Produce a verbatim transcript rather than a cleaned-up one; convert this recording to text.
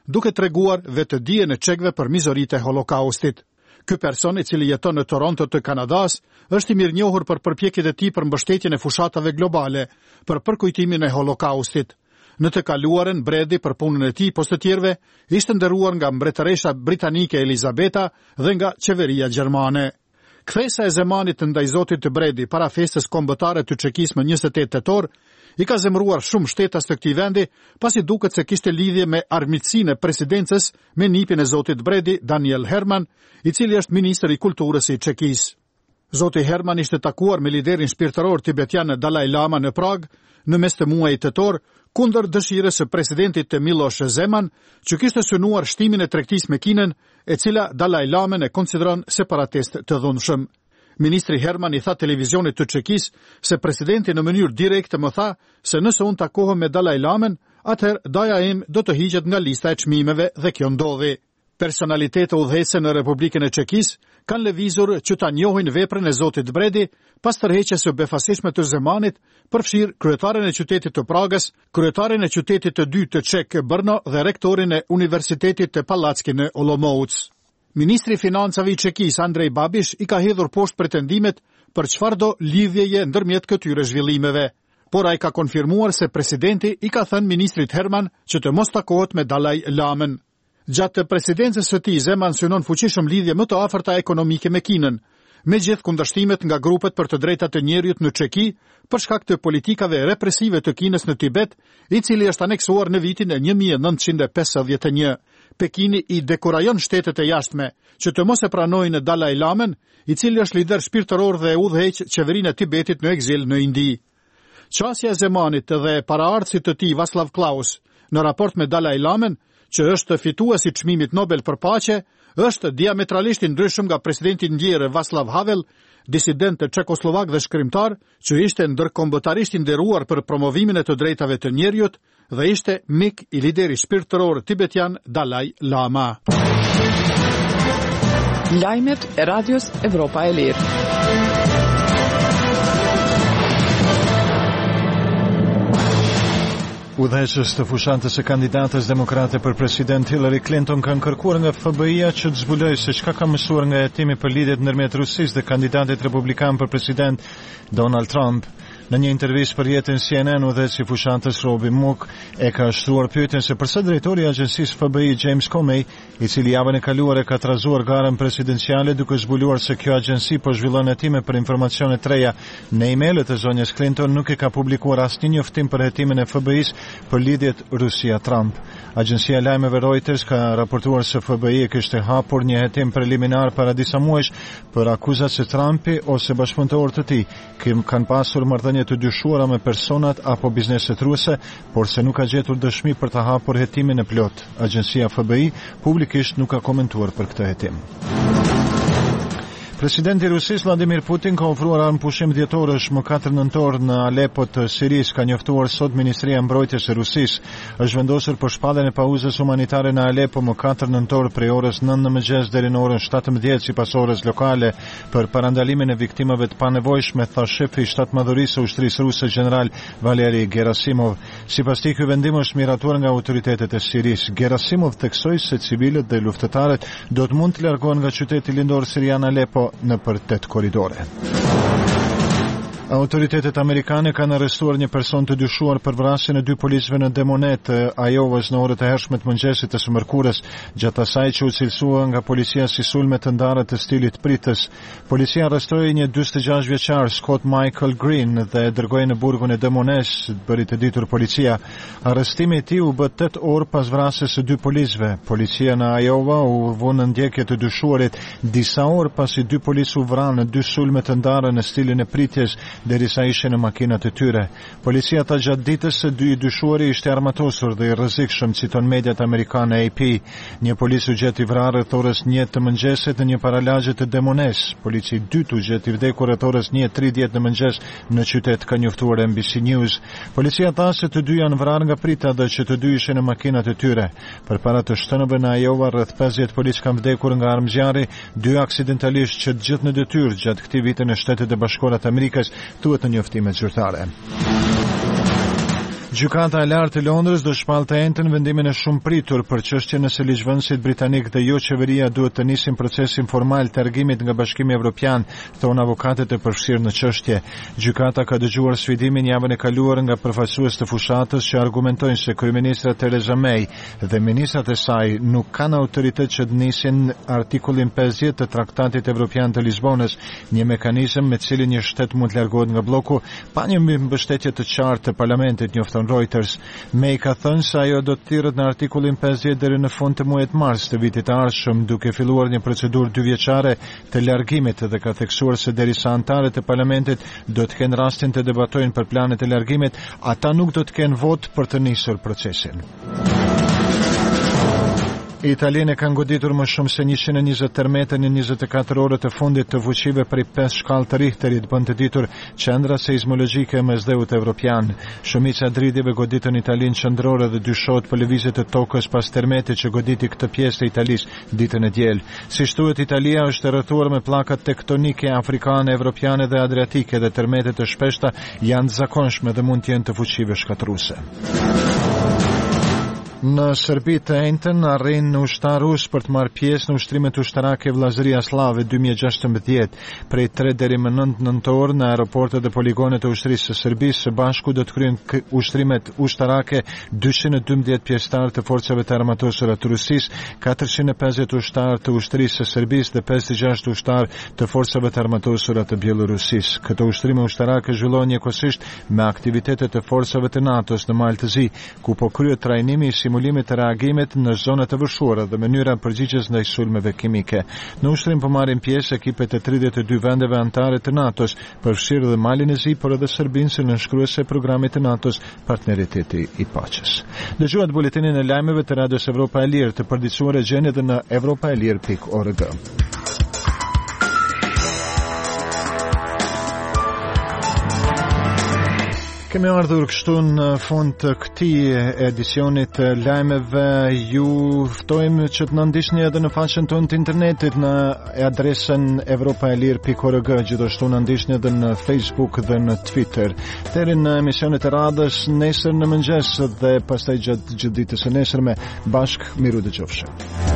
duke treguar vetëdijen e çekëve për mizoritë e Holokaustit. Ky person, i cili jeton në Toronto të Kanadas, është i mirënjohur për përpjekjet e tij për mbështetjen e fushatave globale për përkujtimin e Holokaustit. Në të kaluarën, Brady për punën e tij poshtë të tjerëve ishte nderuar nga mbretëresha britanike Elizabeta dhe nga qeveria gjermane. Kthesa e Zemanit ndaj zotit të Brady para festës kombëtare të Çekisë më njëzet e tetë tetor i ka zemëruar shumë shtetas të këtij vendi, pasi duket se kishte lidhje me armiqësinë e presidencës me nipin e zotit Brady, Daniel Herman, i cili është ministri i kulturës i Çekisë. Zoti Herman ishte takuar me liderin shpirtëror tibetian Dalai Lama në Prag në mes të muajit tetor, kundër dëshirës së presidentit të Miloš Zeman, që kishte synuar shtimin e tregtisë me Kinën, e cila Dalai Lama e konsideron separatist të dhunshëm. Ministri Herman i tha televizionit të Çekisë se presidenti në mënyrë direkte më tha se nëse unë takohem me Dalai Lamen, atëherë daja im do të hiqet nga lista e çmimeve dhe kjo ndodhi. Personalitete udhëheqëse në Republikën e Çekisë kanë lëvizur që ta njohin veprën e zotit Brady pas tërheqjes së befasishme të Zemanit, përfshir kryetaren e qytetit të Pragës, kryetaren e qytetit të dytë të Çek Brno dhe rektorin e Universitetit të Pallacki në Olomouc. Ministri i Financave i Çekisë Andrej Babiš i ka hedhur poshtë pretendimet për çfarëdo lidhjeje ndërmjet këtyre zhvillimeve, por ai ka konfirmuar se presidenti i ka thënë ministrit Herman që të mos takohet me Dalai Lamën. Gjatë presidencës së tij, Zeman synon fuqishëm lidhje më të afërta ekonomike me Kinën, me gjithë kundërshtimet nga grupet për të drejtat të njerëzit në Çeki për shkak të politikave represive të Kinës në Tibet, i cili është aneksuar në vitin e një mijë e nëntëqind e pesëdhjetë e një. Pekini i dekurajon shtetet e jashtme që të mos e pranojnë Dalai Lamën, i cili është lider shpirtëror dhe udhëheq qeverinë e Tibetit në ekzil në Indi. Qasja e Zemanit dhe paraardhësit të tij Václav Klaus në raport me Dalai Lamën, që është fituesi i çmimit Nobel për paqe, është diametralisht i ndryshëm nga presidenti i ndjerë Václav Havel, disident çekoslovak dhe shkrimtar, që ishte ndërkombëtarisht i nderuar për promovimin e të drejtave të njerëzit dhe ishte mik i liderit shpirtëror tibetian Dalai Lama. Lajmet e Radios Evropa e Lirë. Udhëheqës të fushatës së kandidatës demokrate për president Hillary Clinton kanë kërkuar nga F B I-ja që të zbulojë se çka ka mësuar nga hetimi për lidhjet ndërmjet Rusisë dhe kandidatit republikan për president Donald Trump. Në një intervistë për jetën C N N, udhëheqësi i fushatës Robi Mook e ka shtruar pyetjen se përse drejtori i agjencisë F B I James Comey, i cili javën e kaluar e ka trazuar garën presidenciale duke zbuluar se kjo agjenci po zhvillon hetime për informacione të reja në emailët e zonjës Clinton, nuk e ka publikuar asnjë njoftim për hetimin e F B I-s për lidhjet Rusia-Trump. Agjencia e lajmeve Reuters ka raportuar se F B I e kishte hapur një hetim preliminar para disa muajsh për akuzat se Trumpi ose bashkëpunëtorët e tij kanë pasur marrëdhënie të dyshuara me personat apo bizneset ruse, por se nuk ka gjetur dëshmi për të hapur hetimin e plot. Agjencia F B I publikisht nuk ka komentuar për këtë hetim. Presidenti i Rusisë Vladimir Putin ka ofruar armë pushim dhjetorësh më katër nëntor në Alepo të Sirisë, ka njoftuar sot Ministria e Mbrojtjes e Rusisë. Është vendosur për shpalljen e pauzës humanitare në Alepo më katër nëntor prej orës nëntë në mëngjes deri në orën shtatëmbëdhjetë sipas orës lokale për parandalimin e viktimave të panevojshme, tha shefi i shtatmadhërisë së ushtrisë ruse general Valeri Gerasimov. Sipas tij, ky vendim është miratuar nga autoritetet e Sirisë. Gerasimov theksoi se civilët dhe luftëtarët do të mund të largohen nga qyteti lindor sirian Alepo në për tetë korridore. Autoritetet amerikane kanë arrestuar një person të dyshuar për vrasjen e dy policëve në Demonet, Iowa, në orët e hershme të mëngjesit të së mërkurës, gjatë asaj që u cilësua nga policia si sulme të ndara të stilit pritës. Policia arrestoi një dyzet e gjashtë vjeçar, Scott Michael Green, dhe e dërgoi në burgun e Demones, bëri të ditur policia. Arrestimi i tij u bë tetë orë pas vrasjes së dy policëve. Policia në Iowa u vënë në ndjekje të dyshuarit disa orë pasi dy policë u vranë në dy sulme të ndara në stilin e pritjes, derisa ishin në makinat e tyre. Policia tha gjatë ditës se dy i dyshuari ishte armatosur dhe i rrezikshëm, citon mediat amerikane A P. Një polic u gjet i vrarë rreth orës një të mëngjesit në një paralagje të Demones. Polici i dytë u gjet i vdekur rreth orës një e tridhjetë në mëngjes në qytet, ka njoftuar N B C News. Policia tha se të dy janë vrarë nga prita dhe që të dy ishin në makinat e tyre. Përpara të shtënëve në Iowa, rreth pesëdhjetë polic kanë vdekur nga armëzjarri, dy aksidentalisht që të gjithë në detyrë gjatë këtij viti në Shtetet e Bashkuara të Amerikës, thuhet në njoftimet zyrtare. Gjykata e lartë e Londrës do shpallte entën vendimin e shumë pritur për çështjen nëse ligjvënësit britanik dhe jo qeveria duhet të nisin procesin formal të largimit nga Bashkimi Evropian, thonë avokatët e përfshirë në çështje. Gjykata ka dëgjuar sfidimin javën e kaluar nga përfaqësues të fushatës që argumentojnë se kryeministra Theresa May dhe ministrat e saj nuk kanë autoritet që të nisin artikullin pesëdhjetë të Traktatit Evropian të Lisbonës, një mekanizëm me cilin një shtet mund të largohet nga bloku pa një mbështetje të qartë të parlamentit, njofton Reuters. May ka thënë se ajo do të thirret në artikullin pesëdhjetë deri në fund të muajit mars të vitit të ardhshëm, duke filluar një procedurë dyvjeçare të largimit dhe ka theksuar se derisa anëtarët e parlamentit do të kenë rastin të debatojnë për planet e largimit, ata nuk do të kenë vot për të nisur procesin. Italianë kanë goditur më shumë se njëqind e njëzet termete në njëzet e katër orët e fundit të fuqive prej pesë shkallë të Richterit, bën të ditur qendra seizmologjike e mesdheut evropian. Shumica e dridhjeve goditën Italinë qendrore dhe dyshohet për lëvizje të tokës pas termetit që goditi këtë pjesë të Italisë ditën e diel. Siç thuhet, Italia është e rrethuar me pllaka tektonike afrikane, evropiane dhe adriatike dhe termetet e shpeshta janë të zakonshme dhe mund të jenë të fuqive shkatruese. Në Serbi të enjtën arrin ushtar rus për të marrë pjesë në ushtrimet ushtarake Vllazëria Slave dy mijë e gjashtëmbëdhjetë, prej tre deri më nëntë nëntor në aeroportet dhe poligonet e ushtrisë së Serbisë. Së bashku do të kryejnë ushtrimet ushtarake dyqind e dymbëdhjetë pjesëtar të forcave të armatosura të Rusisë, katërqind e pesëdhjetë ushtar të ushtrisë së Serbisë dhe pesëdhjetë e gjashtë ushtar të forcave të armatosura të Bielorusisë. Këto ushtrime ushtarake zhvillohen njëkohësisht me aktivitetet e forcave të NATO-s në Malë të Zi, ku po kryhet trajnimi i simulimit të reagimit në zonat e vëshuara dhe mënyra përgjigjes ndaj sulmeve kimike. Në ushtrim po marrin pjesë ekipet e tridhjetë e dy vendeve anëtare të NATO-s, përfshirë dhe Malin e Zi, por edhe Serbinë si nënshkruese e programit të NATO-s Partneriteti i Paqes. Dëgjuat buletinin e lajmeve të Radios Evropa e Lirë, të përditësuar e gjeni edhe në evropaelir pikë org. Kemi ardhur kështu në fund të këtij edicionit të lajmeve. Ju ftojmë që të na ndiqni edhe në faqen tonë të internetit në adresën evropaelir pikë org, gjithashtu na ndiqni edhe në Facebook dhe në Twitter. Deri në emisionet e radhës nesër në mëngjes dhe pastaj gjatë gjithë ditës së nesërme, bashkë miru dëgjofshëm.